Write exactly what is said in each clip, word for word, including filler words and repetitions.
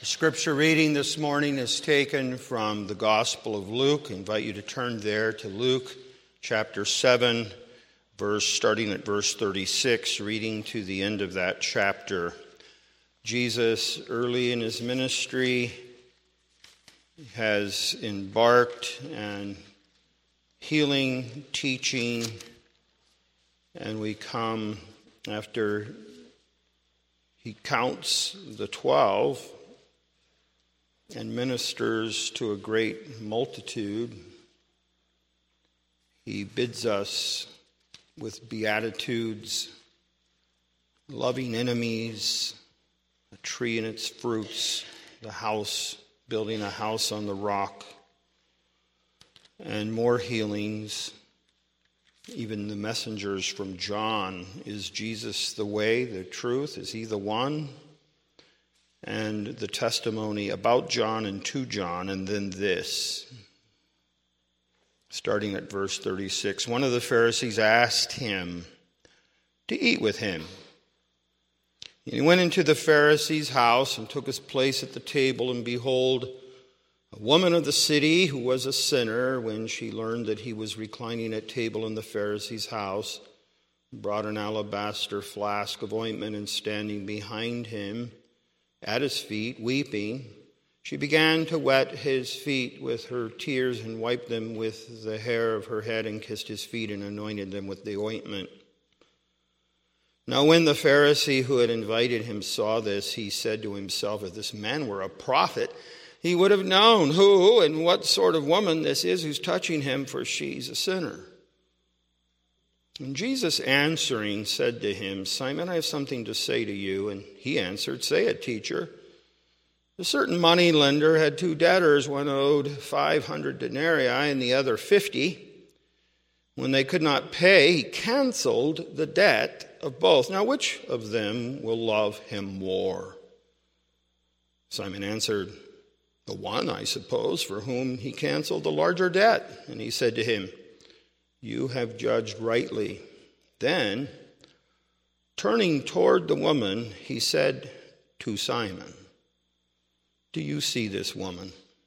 The scripture reading this morning is taken from the Gospel of Luke. I invite you to turn there to Luke chapter seven, verse starting at verse thirty-six, reading to the end of that chapter. Jesus, early in his ministry, has embarked on healing, teaching, and we come after he counts the twelve and ministers to a great multitude. He bids us with beatitudes, loving enemies, a tree and its fruits, the house, building a house on the rock, and more healings. Even the messengers from John. Is Jesus the way, the truth? Is he the one? And the testimony about John and to John, and then this. Starting at verse thirty-six. One of the Pharisees asked him to eat with him. And he went into the Pharisee's house and took his place at the table, and behold, a woman of the city who was a sinner, when she learned that he was reclining at table in the Pharisee's house, brought an alabaster flask of ointment, and standing behind him at his feet, weeping, she began to wet his feet with her tears and wiped them with the hair of her head and kissed his feet and anointed them with the ointment. Now when the Pharisee who had invited him saw this, he said to himself, if this man were a prophet, he would have known who and what sort of woman this is who's touching him, for she's a sinner. And Jesus answering said to him, Simon, I have something to say to you. And he answered, say it, teacher. A certain money lender had two debtors. One owed five hundred denarii and the other fifty. When they could not pay, he canceled the debt of both. Now which of them will love him more? Simon answered, the one, I suppose, for whom he canceled the larger debt. And he said to him, you have judged rightly. Then, turning toward the woman, he said to Simon, do you see this woman?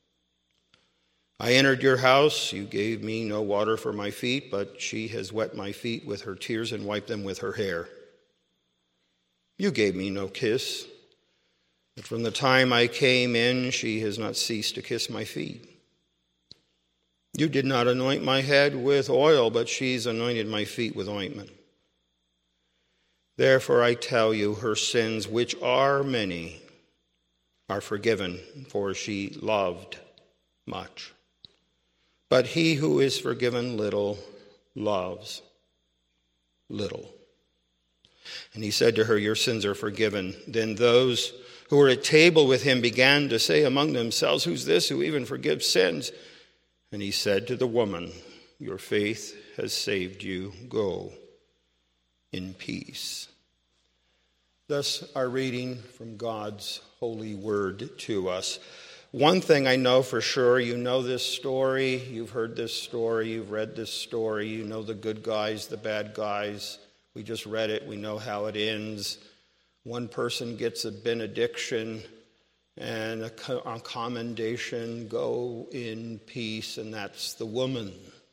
I entered your house. You gave me no water for my feet, but she has wet my feet with her tears and wiped them with her hair. You gave me no kiss. But from the time I came in, she has not ceased to kiss my feet. You did not anoint my head with oil, but she's anointed my feet with ointment. Therefore I tell you, her sins, which are many, are forgiven, for she loved much. But he who is forgiven little loves little. And he said to her, your sins are forgiven. Then those who were at table with him began to say among themselves, who's this who even forgives sins? And he said to the woman, your faith has saved you. Go in peace. Thus our reading from God's holy word to us. One thing I know for sure, you know this story, you've heard this story, you've read this story, you know the good guys, the bad guys. We just read it, we know how it ends. One person gets a benediction and a commendation, go in peace, and that's the woman.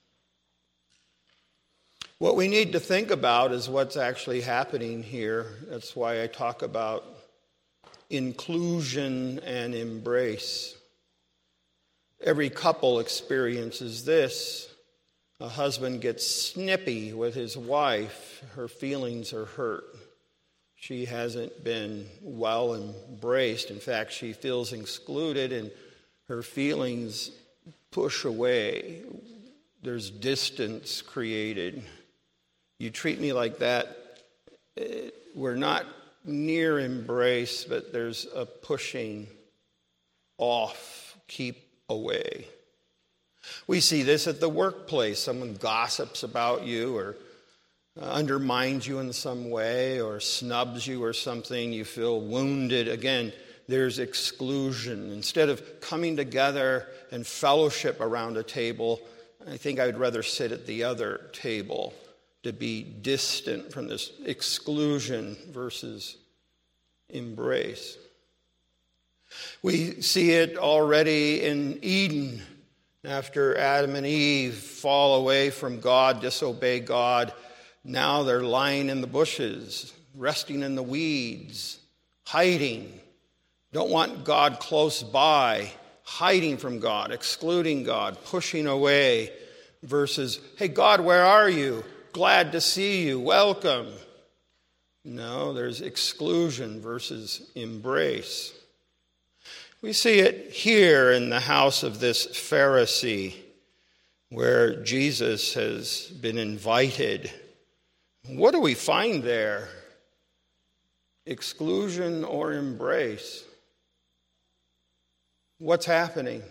What we need to think about is what's actually happening here. That's why I talk about inclusion and embrace. Every couple experiences this. A husband gets snippy with his wife. Her feelings are hurt. She hasn't been well embraced. In fact, she feels excluded and her feelings push away. There's distance created. You treat me like that, we're not near embrace, but there's a pushing off, keep away. We see this at the workplace. Someone gossips about you or Uh, undermines you in some way or snubs you or something, you feel wounded. Again, there's exclusion. Instead of coming together and fellowship around a table, I think I would rather sit at the other table to be distant from this exclusion versus embrace. We see it already in Eden. After Adam and Eve fall away from God, disobey God, now they're lying in the bushes, resting in the weeds, hiding. Don't want God close by, hiding from God, excluding God, pushing away, versus, hey, God, where are you? Glad to see you. Welcome. No, there's exclusion versus embrace. We see it here in the house of this Pharisee, where Jesus has been invited. What do we find there? Exclusion or embrace? What's happening?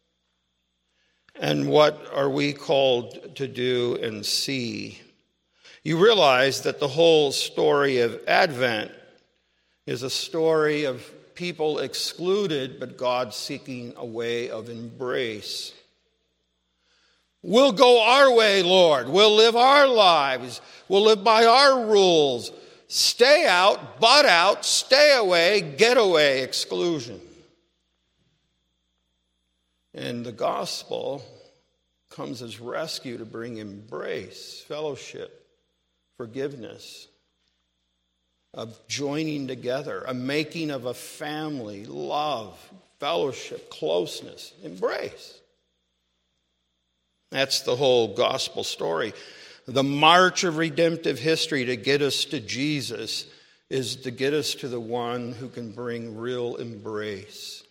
And what are we called to do and see? You realize that the whole story of Advent is a story of people excluded, but God seeking a way of embrace. We'll go our way, Lord. We'll live our lives. We'll live by our rules. Stay out, butt out, stay away, get away, exclusion. And the gospel comes as rescue to bring embrace, fellowship, forgiveness, of joining together, a making of a family, love, fellowship, closeness, embrace. That's the whole gospel story. The march of redemptive history to get us to Jesus is to get us to the one who can bring real embrace,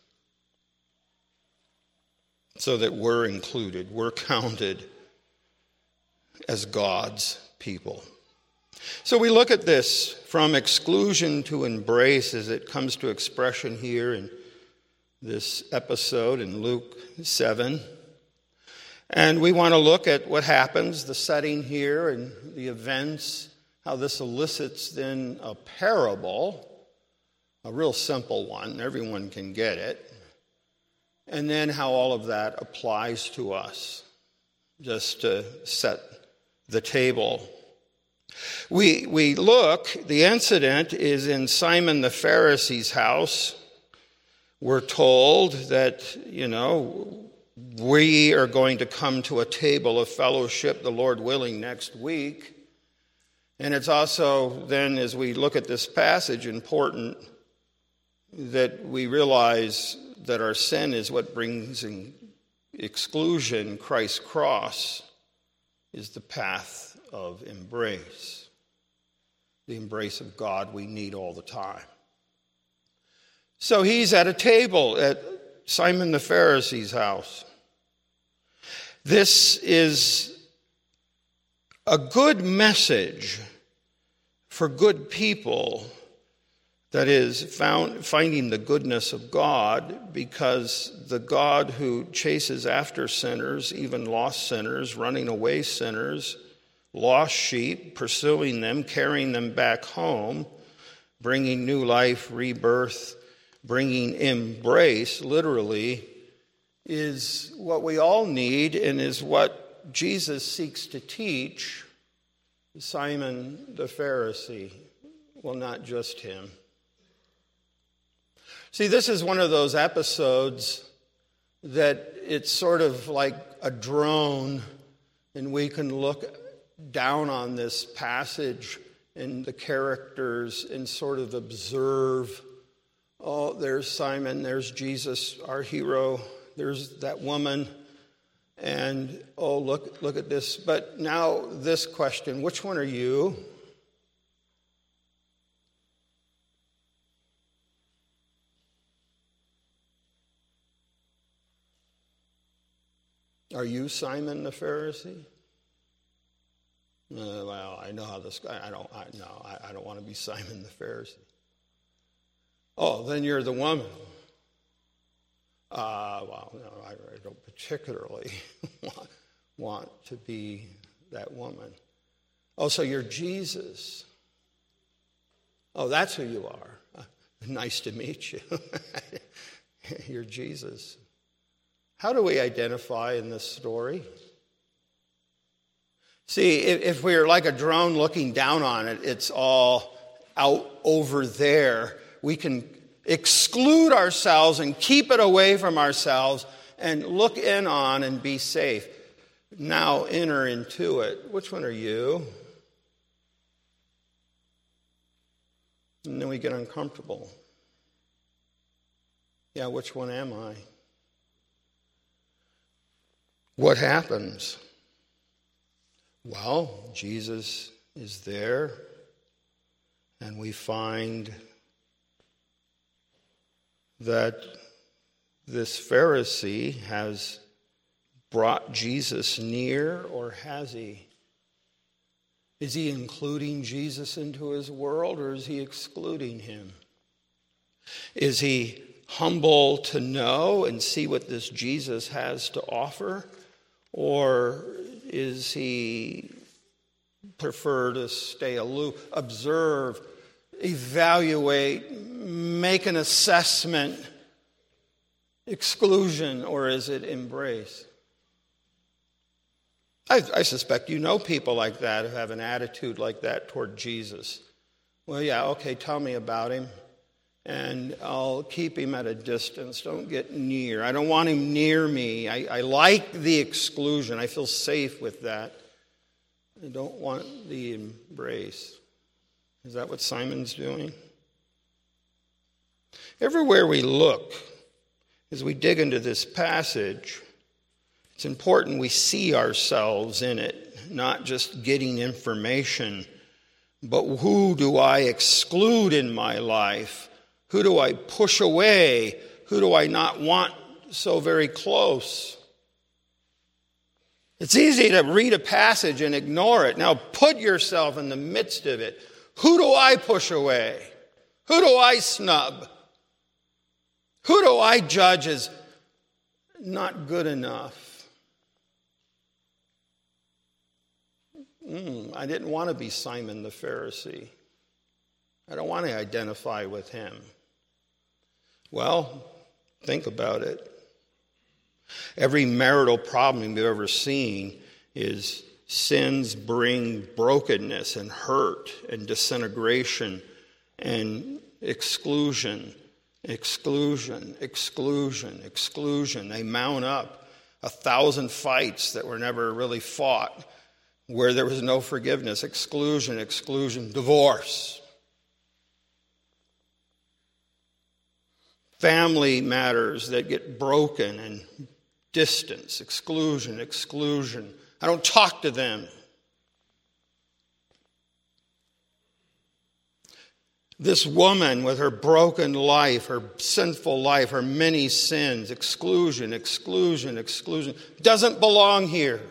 so that we're included, we're counted as God's people. So we look at this from exclusion to embrace as it comes to expression here in this episode in Luke seven. And we want to look at what happens, the setting here and the events, how this elicits then a parable, a real simple one, everyone can get it, and then how all of that applies to us, just to set the table. We we look, the incident is in Simon the Pharisee's house. We're told that, you know, we are going to come to a table of fellowship, the Lord willing, next week. And it's also then, as we look at this passage, important that we realize that our sin is what brings in exclusion. Christ's cross is the path of embrace, the embrace of God we need all the time. So he's at a table at Simon the Pharisee's house. This is a good message for good people, that is, found, finding the goodness of God, because the God who chases after sinners, even lost sinners, running away sinners, lost sheep, pursuing them, carrying them back home, bringing new life, rebirth, bringing embrace, literally, is what we all need and is what Jesus seeks to teach Simon the Pharisee. Well, not just him. See, this is one of those episodes that it's sort of like a drone, and we can look down on this passage and the characters and sort of observe, oh, there's Simon, there's Jesus, our hero, there's that woman, and oh, look, look at this. But now this question, which one are you? Are you Simon the Pharisee? Uh, well, I know how this guy, I don't, I, no, I, I don't want to be Simon the Pharisee. Oh, then you're the woman. Uh, well, no, I, I don't particularly want, want to be that woman. Oh, so you're Jesus. Oh, that's who you are. Uh, nice to meet you. You're Jesus. How do we identify in this story? See, if, if we're like a drone looking down on it, it's all out over there. We can exclude ourselves and keep it away from ourselves and look in on and be safe. Now enter into it. Which one are you? And then we get uncomfortable. Yeah, which one am I? What happens? Well, Jesus is there, and we find that this Pharisee has brought Jesus near, or has he? Is he including Jesus into his world, or is he excluding him? Is he humble to know and see what this Jesus has to offer, or is he prefer to stay aloof, observe, evaluate, make an assessment, exclusion, or is it embrace? I, I suspect you know people like that who have an attitude like that toward Jesus. Well, yeah, okay, tell me about him, and I'll keep him at a distance. Don't get near. I don't want him near me. I, I like the exclusion. I feel safe with that. I don't want the embrace. Is that what Simon's doing? Everywhere we look, as we dig into this passage, it's important we see ourselves in it, not just getting information, but who do I exclude in my life? Who do I push away? Who do I not want so very close? It's easy to read a passage and ignore it. Now put yourself in the midst of it. Who do I push away? Who do I snub? Who do I judge as not good enough? Mm, I didn't want to be Simon the Pharisee. I don't want to identify with him. Well, think about it. Every marital problem you've ever seen is sins bring brokenness and hurt and disintegration and exclusion, exclusion, exclusion, exclusion. They mount up a thousand fights that were never really fought, where there was no forgiveness, exclusion, exclusion, divorce. Family matters that get broken and distance, exclusion, exclusion. I don't talk to them. This woman with her broken life, her sinful life, her many sins, exclusion, exclusion, exclusion, doesn't belong here.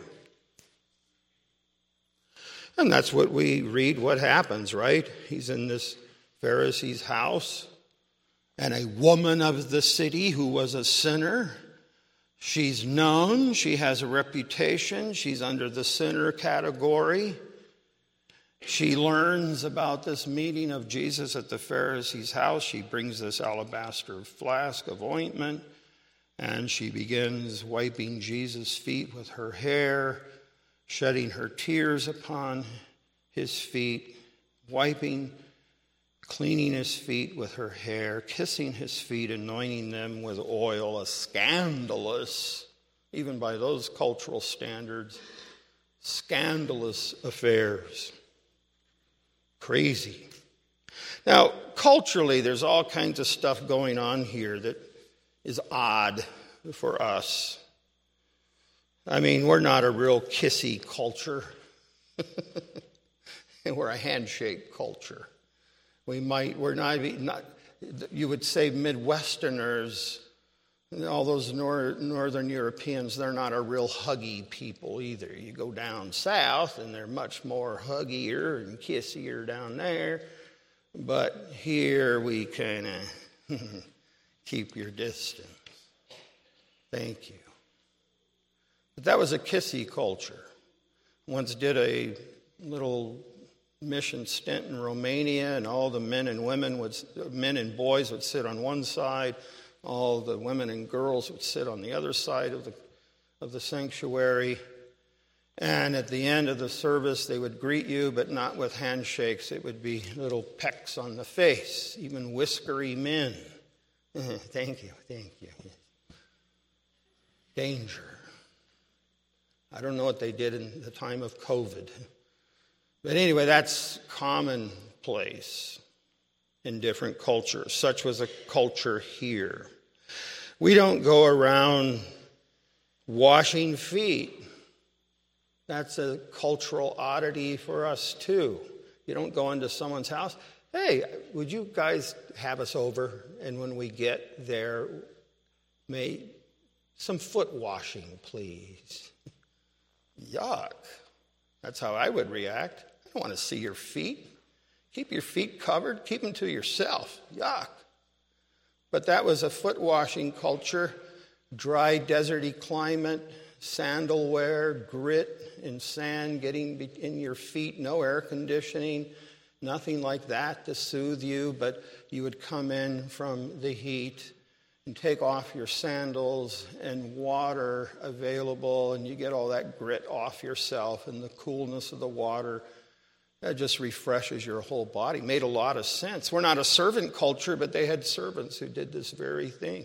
And that's what we read what happens, right? He's in this Pharisee's house, and a woman of the city who was a sinner, she's known, she has a reputation, she's under the sinner category. She learns about this meeting of Jesus at the Pharisee's house. She brings this alabaster flask of ointment, and she begins wiping Jesus' feet with her hair, shedding her tears upon his feet, wiping, cleaning his feet with her hair, kissing his feet, anointing them with oil, a scandalous, even by those cultural standards, scandalous affairs. Crazy. Now, culturally, there's all kinds of stuff going on here that is odd for us. I mean, we're not a real kissy culture. We're a handshake culture. We might, we're not, not you would say Midwesterners, all those nor, Northern Europeans, they're not a real huggy people either. You go down south and they're much more huggier and kissier down there. But here we kind of keep your distance. Thank you. But that was a kissy culture. Once did a little mission stint in Romania, and all the men and women would, men and boys would sit on one side, all the women and girls would sit on the other side of the of the sanctuary. And at the end of the service, they would greet you, but not with handshakes. It would be little pecks on the face, even whiskery men Thank you, thank you. Danger. I don't know what they did in the time of COVID. But anyway, that's commonplace in different cultures. Such was a culture here. We don't go around washing feet. That's a cultural oddity for us too. You don't go into someone's house. Hey, would you guys have us over? And when we get there, may some foot washing, please. Yuck. That's how I would react. I don't want to see your feet. Keep your feet covered. Keep them to yourself. Yuck. But that was a foot washing culture. Dry, deserty climate, sandal wear, grit and sand getting in your feet, no air conditioning. Nothing like that to soothe you, but you would come in from the heat and take off your sandals and water available, and you get all that grit off yourself, and the coolness of the water, that just refreshes your whole body. Made a lot of sense. We're not a servant culture, but they had servants who did this very thing.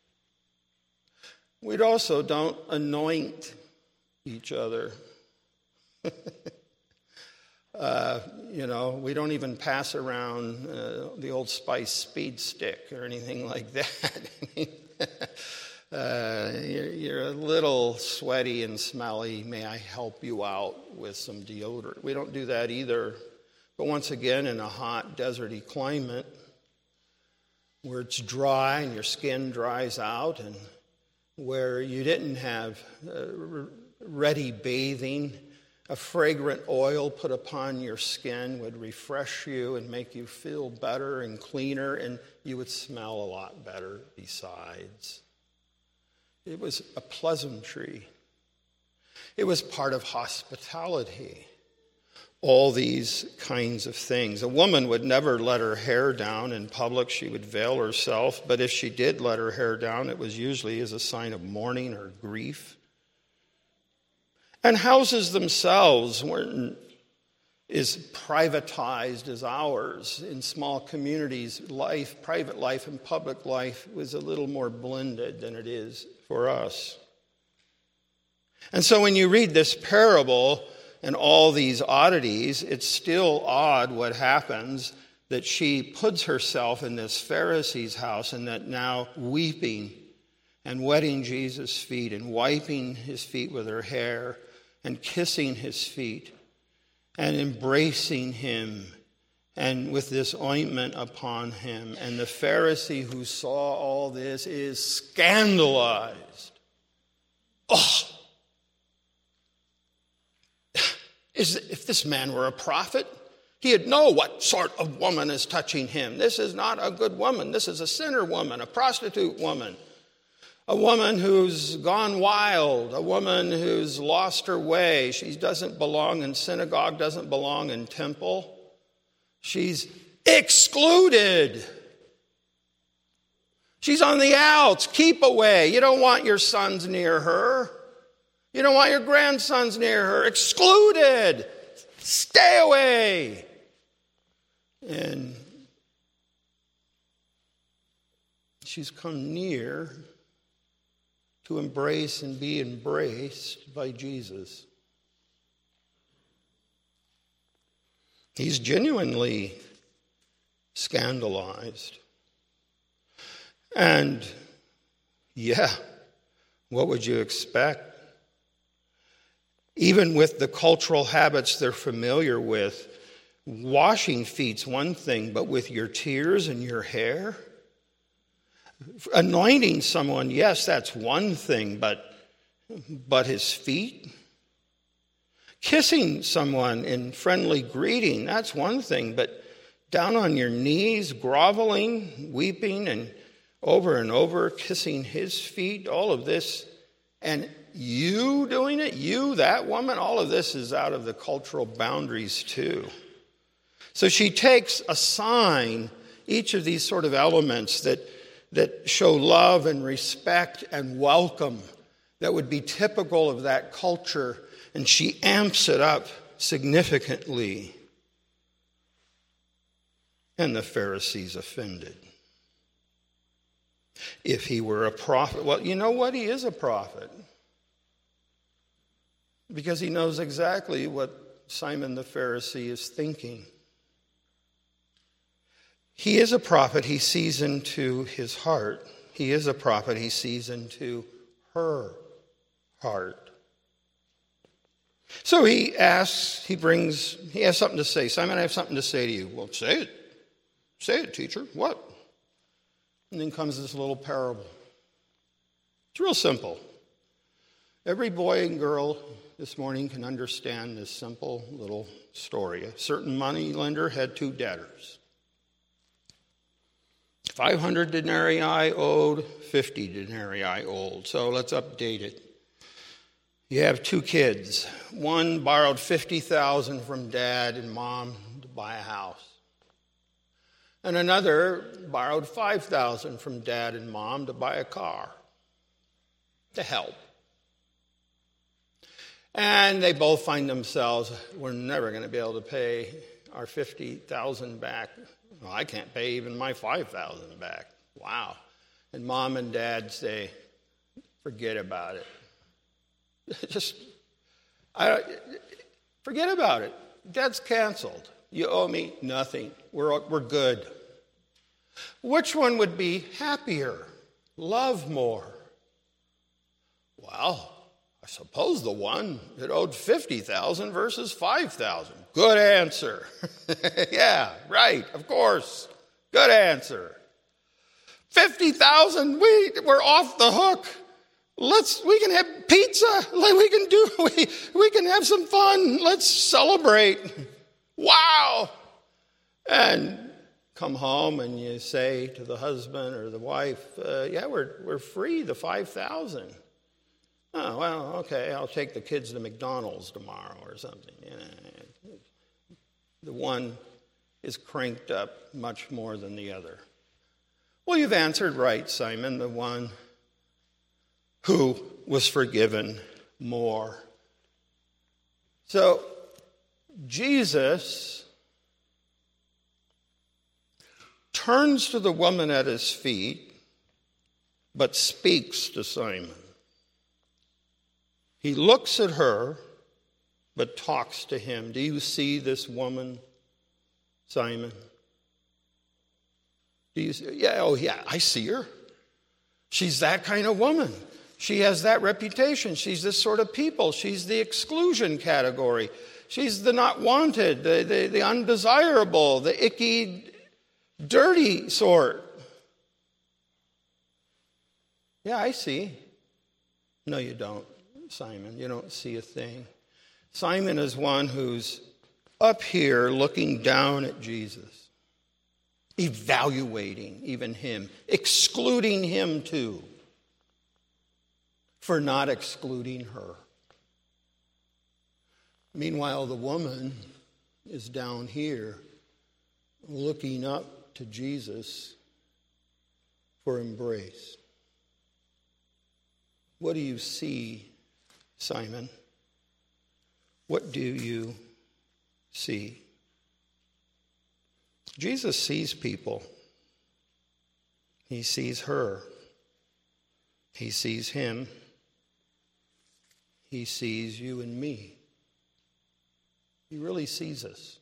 We also don't anoint each other. Uh, you know, we don't even pass around uh, the Old Spice speed stick or anything like that. uh, you're, you're a little sweaty and smelly. May I help you out with some deodorant? We don't do that either. But once again, in a hot, deserty climate where it's dry and your skin dries out, and where you didn't have uh, ready bathing, a fragrant oil put upon your skin would refresh you and make you feel better and cleaner, and you would smell a lot better besides. It was a pleasantry. It was part of hospitality. All these kinds of things. A woman would never let her hair down in public. She would veil herself, but if she did let her hair down, it was usually as a sign of mourning or grief. And houses themselves weren't as privatized as ours. In small communities, life, private life and public life was a little more blended than it is for us. And so when you read this parable and all these oddities, it's still odd what happens, that she puts herself in this Pharisee's house, and that now weeping and wetting Jesus' feet and wiping his feet with her hair and kissing his feet and embracing him and with this ointment upon him. And the Pharisee who saw all this is scandalized. Oh! Is, if this man were a prophet, he'd know what sort of woman is touching him. This is not a good woman. This is a sinner woman, a prostitute woman. A woman who's gone wild, a woman who's lost her way. She doesn't belong in synagogue, doesn't belong in temple. She's excluded. She's on the outs. Keep away. You don't want your sons near her. You don't want your grandsons near her. Excluded. Stay away. And she's come near to embrace and be embraced by Jesus. He's genuinely scandalized. And yeah, what would you expect? Even with the cultural habits they're familiar with, washing feet's one thing, but with your tears and your hair? Anointing someone, yes, that's one thing, but, but his feet? Kissing someone in friendly greeting, that's one thing, but down on your knees, groveling, weeping, and over and over, kissing his feet, all of this, and you doing it, you, that woman, all of this is out of the cultural boundaries too. So she takes a sign, each of these sort of elements that that show love and respect and welcome that would be typical of that culture, and she amps it up significantly. And the Pharisees offended. If he were a prophet, well, you know what? He is a prophet. Because he knows exactly what Simon the Pharisee is thinking. He is a prophet. He sees into his heart. He is a prophet. He sees into her heart. So he asks, he brings, he has something to say. Simon, I have something to say to you. Well, say it. Say it, teacher. What? And then comes this little parable. It's real simple. Every boy and girl this morning can understand this simple little story. A certain money lender had two debtors. five hundred denarii owed, fifty denarii owed. So let's update it. You have two kids. One borrowed fifty thousand dollars from dad and mom to buy a house. And another borrowed five thousand dollars from dad and mom to buy a car, to help. And they both find themselves, we're never going to be able to pay our fifty thousand dollars back. Well, I can't pay even my five thousand dollars back. Wow. And mom and dad say, forget about it. Just, I, forget about it. Debt's canceled. You owe me nothing. We're, we're good. Which one would be happier? Love more? Well, I suppose the one that owed fifty thousand dollars versus five thousand dollars. Good answer. Yeah, right, of course. Good answer. fifty thousand dollars, we, we're off the hook. Let's, we can have pizza. Like we can do, we, we can have some fun. Let's celebrate. Wow. And come home and you say to the husband or the wife, uh, yeah, we're, we're free, the five thousand dollars. Oh, well, okay, I'll take the kids to McDonald's tomorrow or something. Yeah. The one is cranked up much more than the other. Well, you've answered right, Simon, the one who was forgiven more. So, Jesus turns to the woman at his feet, but speaks to Simon. He looks at her, but talks to him. Do you see this woman, Simon? Do you see? Yeah, oh yeah, I see her. She's that kind of woman. She has that reputation. She's this sort of people. She's the exclusion category. She's the not wanted, the, the, the undesirable, the icky, dirty sort. Yeah, I see. No, you don't, Simon. You don't see a thing. Simon is one who's up here looking down at Jesus, evaluating even him, excluding him too, for not excluding her. Meanwhile, the woman is down here looking up to Jesus for embrace. What do you see, Simon? What do you see? Jesus sees people. He sees her. He sees him. He sees you and me. He really sees us.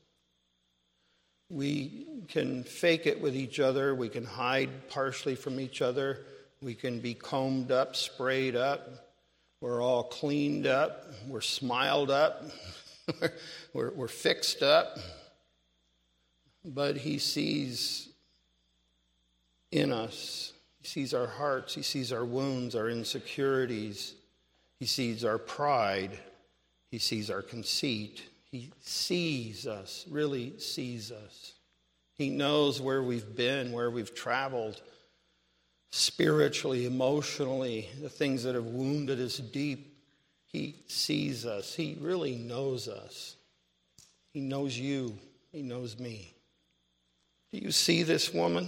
We can fake it with each other. We can hide partially from each other. We can be combed up, sprayed up. We're all cleaned up. We're smiled up. we're, we're fixed up. But he sees in us. He sees our hearts. He sees our wounds, our insecurities. He sees our pride. He sees our conceit. He sees us, really sees us. He knows where we've been, where we've traveled, spiritually, emotionally, the things that have wounded us deep. He sees us. He really knows us. He knows you. He knows me. Do you see this woman?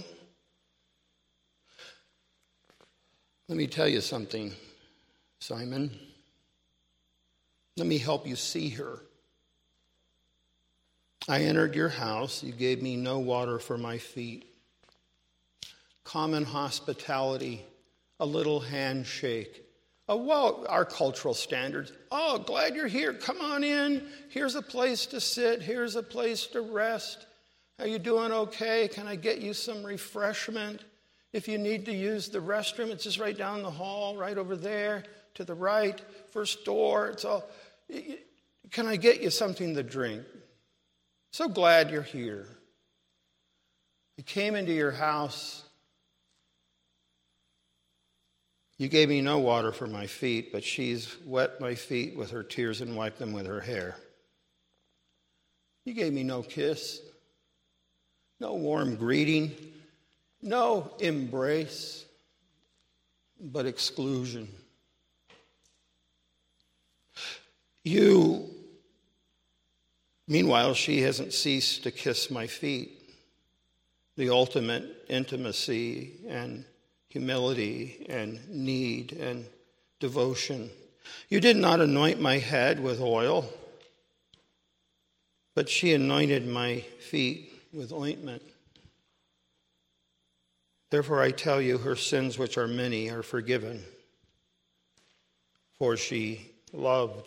Let me tell you something, Simon. Let me help you see her. I entered your house. You gave me no water for my feet. Common hospitality a little handshake. Oh, well, our cultural standards. Oh, glad you're here. Come on in. Here's a place to sit. Here's a place to rest. Are you doing okay? Can I get you some refreshment? If you need to use the restroom, it's just right down the hall, right over there, to the right, first door. It's all. Can I get you something to drink? So glad you're here. I came into your house. You gave me no water for my feet, but she's wet my feet with her tears and wiped them with her hair. You gave me no kiss, no warm greeting, no embrace, but exclusion. You, meanwhile, she hasn't ceased to kiss my feet, the ultimate intimacy and humility and need and devotion. You did not anoint my head with oil, but she anointed my feet with ointment. Therefore I tell you, her sins, which are many, are forgiven, for she loved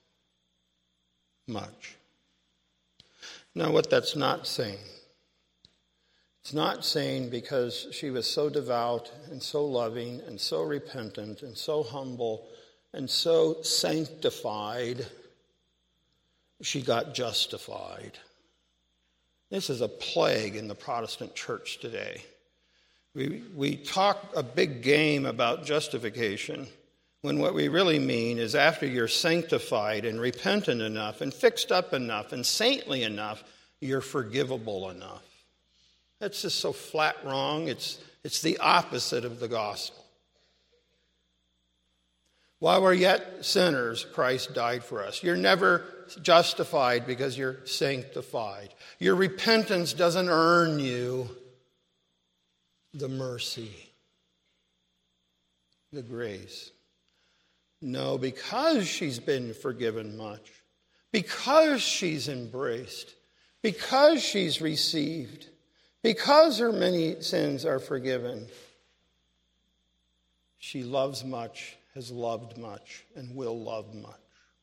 much. Now, what that's not saying, it's not saying because she was so devout and so loving and so repentant and so humble and so sanctified, she got justified. This is a plague in the Protestant church today. We, we talk a big game about justification when what we really mean is after you're sanctified and repentant enough and fixed up enough and saintly enough, you're forgivable enough. That's just so flat wrong. It's, it's the opposite of the gospel. While we're yet sinners, Christ died for us. You're never justified because you're sanctified. Your repentance doesn't earn you the mercy, the grace. No, because she's been forgiven much, because she's embraced, because she's received, because her many sins are forgiven, she loves much, has loved much, and will love much.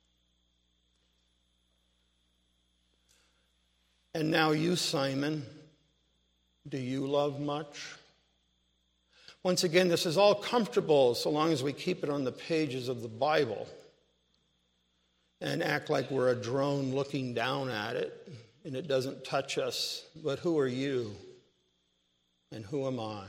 And now you, Simon, do you love much? Once again, this is all comfortable so long as we keep it on the pages of the Bible and act like we're a drone looking down at it and it doesn't touch us. But who are you and who am I?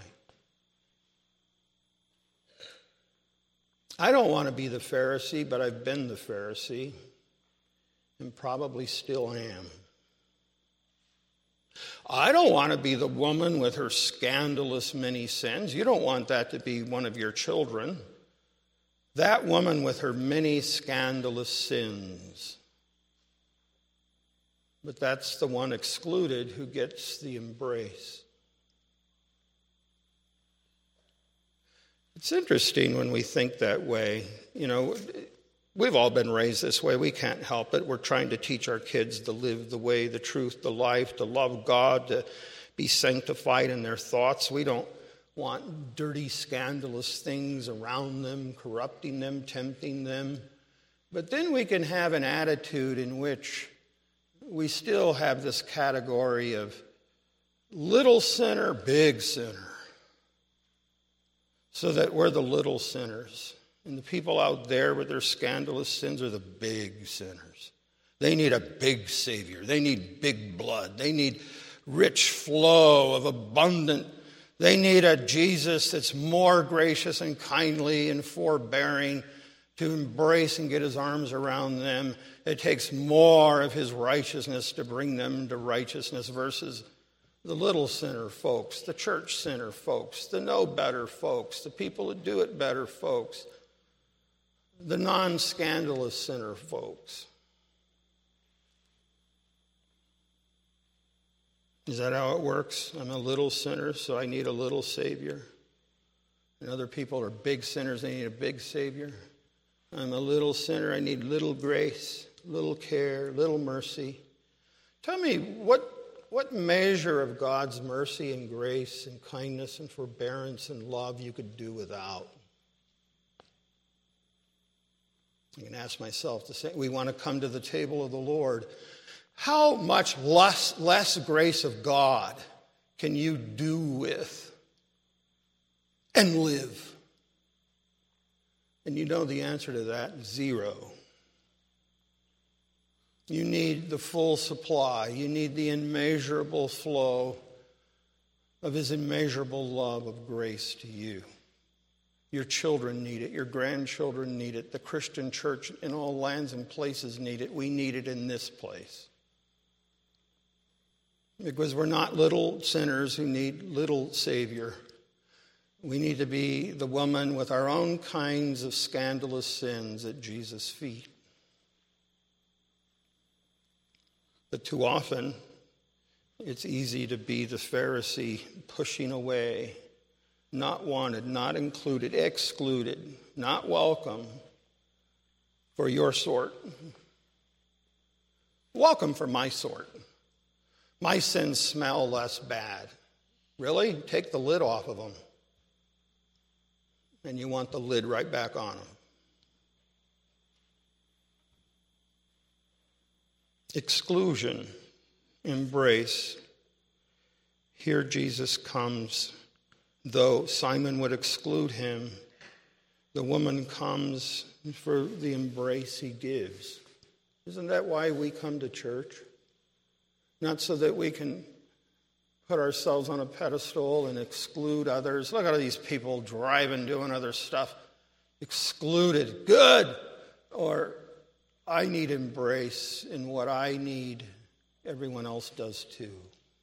I don't want to be the Pharisee, but I've been the Pharisee and probably still am. I don't want to be the woman with her scandalous many sins. You don't want that to be one of your children. That woman with her many scandalous sins. But that's the one excluded who gets the embrace. It's interesting when we think that way. You know, we've all been raised this way. We can't help it. We're trying to teach our kids to live the way, the truth, the life, to love God, to be sanctified in their thoughts. We don't want dirty, scandalous things around them, corrupting them, tempting them. But then we can have an attitude in which we still have this category of little sinner, big sinner. So that we're the little sinners. And the people out there with their scandalous sins are the big sinners. They need a big Savior. They need big blood. They need rich flow of abundant. They need a Jesus that's more gracious and kindly and forbearing to embrace and get his arms around them. It takes more of his righteousness to bring them to righteousness versus the little sinner folks, the church sinner folks, the know better folks, the people that do it better folks, the non-scandalous sinner folks. Is that how it works? I'm a little sinner, so I need a little Savior. And other people are big sinners, they need a big Savior. I'm a little sinner, I need little grace, little care, little mercy. Tell me, what What measure of God's mercy and grace and kindness and forbearance and love you could do without? I can ask myself the same. We want to come to the table of the Lord. How much less, less grace of God can you do with and live? And you know the answer to that, zero. You need the full supply. You need the immeasurable flow of his immeasurable love of grace to you. Your children need it. Your grandchildren need it. The Christian church in all lands and places need it. We need it in this place. Because we're not little sinners who need little Savior. We need to be the woman with our own kinds of scandalous sins at Jesus' feet. But too often, it's easy to be the Pharisee pushing away, not wanted, not included, excluded, not welcome for your sort. Welcome for my sort. My sins smell less bad. Really? Take the lid off of them. And you want the lid right back on them. Exclusion, embrace. Here Jesus comes. Though Simon would exclude him, the woman comes for the embrace he gives. Isn't that why we come to church? Not so that we can put ourselves on a pedestal and exclude others. Look at all these people driving, doing other stuff. Excluded. Good. Or I need embrace in what I need. Everyone else does too.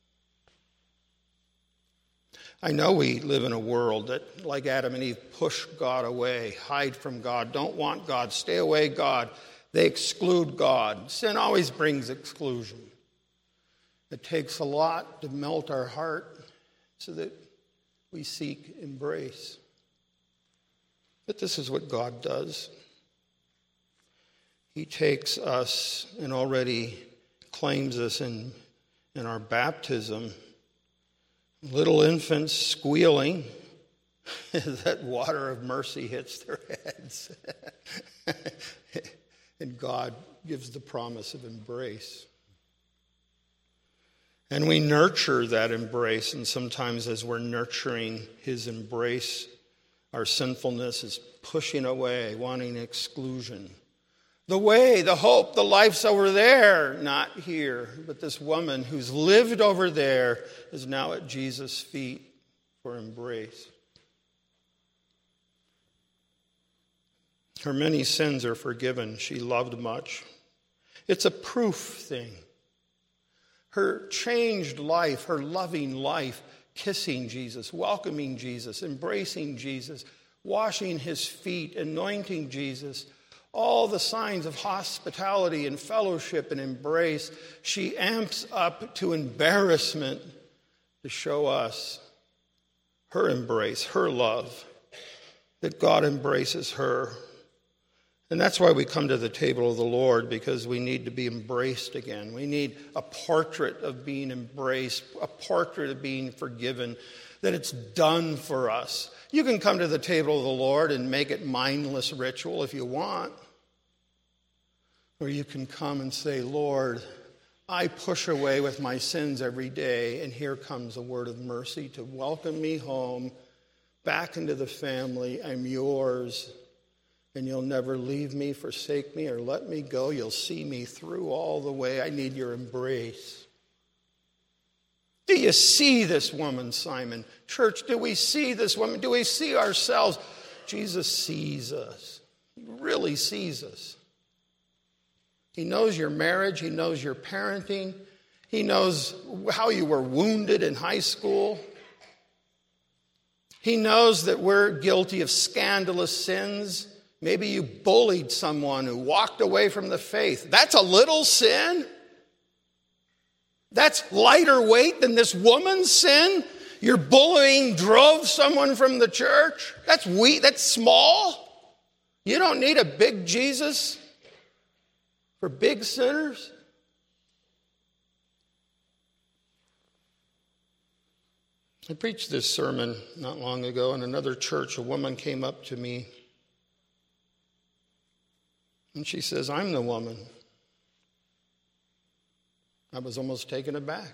I know we live in a world that, like Adam and Eve, push God away, hide from God, don't want God, stay away God. They exclude God. Sin always brings exclusion. It takes a lot to melt our heart so that we seek embrace. But this is what God does. He takes us and already claims us in, in our baptism. Little infants squealing as that water of mercy hits their heads. And God gives the promise of embrace. And we nurture that embrace, and sometimes as we're nurturing his embrace, our sinfulness is pushing away, wanting exclusion. The way, the hope, the life's over there, not here. But this woman who's lived over there is now at Jesus' feet for embrace. Her many sins are forgiven. She loved much. It's a proof thing. Her changed life, her loving life, kissing Jesus, welcoming Jesus, embracing Jesus, washing his feet, anointing Jesus, all the signs of hospitality and fellowship and embrace, she amps up to embarrassment to show us her embrace, her love, that God embraces her. And that's why we come to the table of the Lord, because we need to be embraced again. We need a portrait of being embraced, a portrait of being forgiven, that it's done for us. You can come to the table of the Lord and make it mindless ritual if you want. Or you can come and say, Lord, I push away with my sins every day, and here comes a word of mercy to welcome me home, back into the family. I'm yours. And you'll never leave me, forsake me, or let me go. You'll see me through all the way. I need your embrace. Do you see this woman, Simon? Church, do we see this woman? Do we see ourselves? Jesus sees us. He really sees us. He knows your marriage. He knows your parenting. He knows how you were wounded in high school. He knows that we're guilty of scandalous sins. Maybe you bullied someone who walked away from the faith. That's a little sin. That's lighter weight than this woman's sin. Your bullying drove someone from the church. That's weak. That's small. You don't need a big Jesus for big sinners. I preached this sermon not long ago in another church. A woman came up to me And she says, I'm the woman. I was almost taken aback.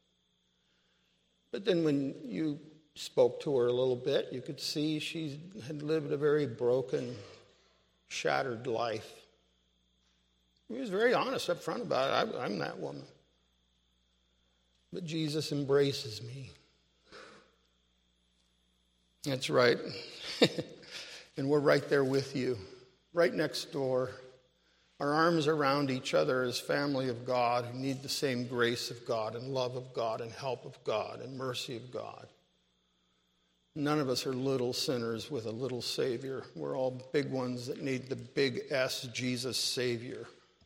But then when you spoke to her a little bit, you could see she had lived a very broken, shattered life. He was very honest up front about it. I, I'm that woman. But Jesus embraces me. That's right. And we're right there with you, right next door. Our arms around each other as family of God who need the same grace of God and love of God and help of God and mercy of God. None of us are little sinners with a little Savior. We're all big ones that need the big S, Jesus Savior.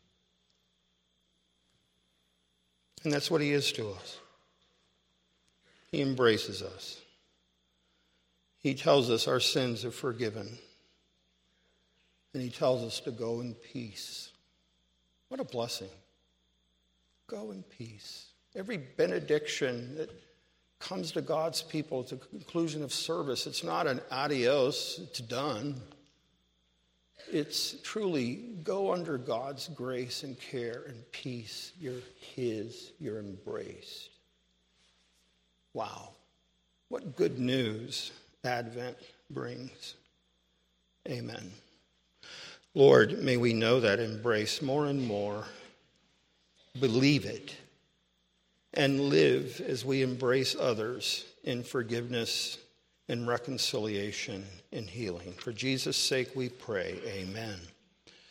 And that's what he is to us. He embraces us. He tells us our sins are forgiven. And he tells us to go in peace. What a blessing. Go in peace. Every benediction that comes to God's people at the conclusion of service, it's not an adios, it's done. It's truly go under God's grace and care and peace. You're his. You're embraced. Wow. What good news Advent brings. Amen. Lord, may we know that embrace more and more, believe it, and live as we embrace others in forgiveness and reconciliation and healing. For Jesus' sake we pray, amen.